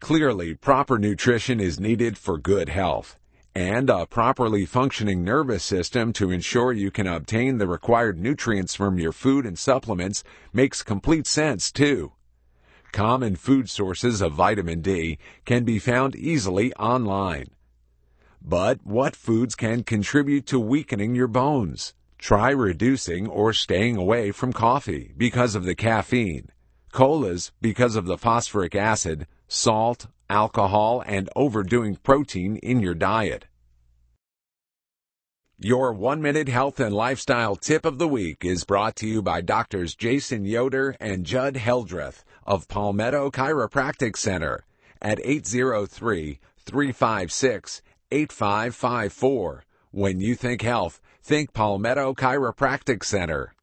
Clearly, proper nutrition is needed for good health, and a properly functioning nervous system to ensure you can obtain the required nutrients from your food and supplements makes complete sense, too. Common food sources of vitamin D can be found easily online. But what foods can contribute to weakening your bones? Try reducing or staying away from coffee because of the caffeine, colas because of the phosphoric acid, salt, alcohol, and overdoing protein in your diet. Your 1-minute health and lifestyle tip of the week is brought to you by Doctors Jason Yoder and Judd Heldreth of Palmetto Chiropractic Center at 803-356-8554. When you think health, think Palmetto Chiropractic Center.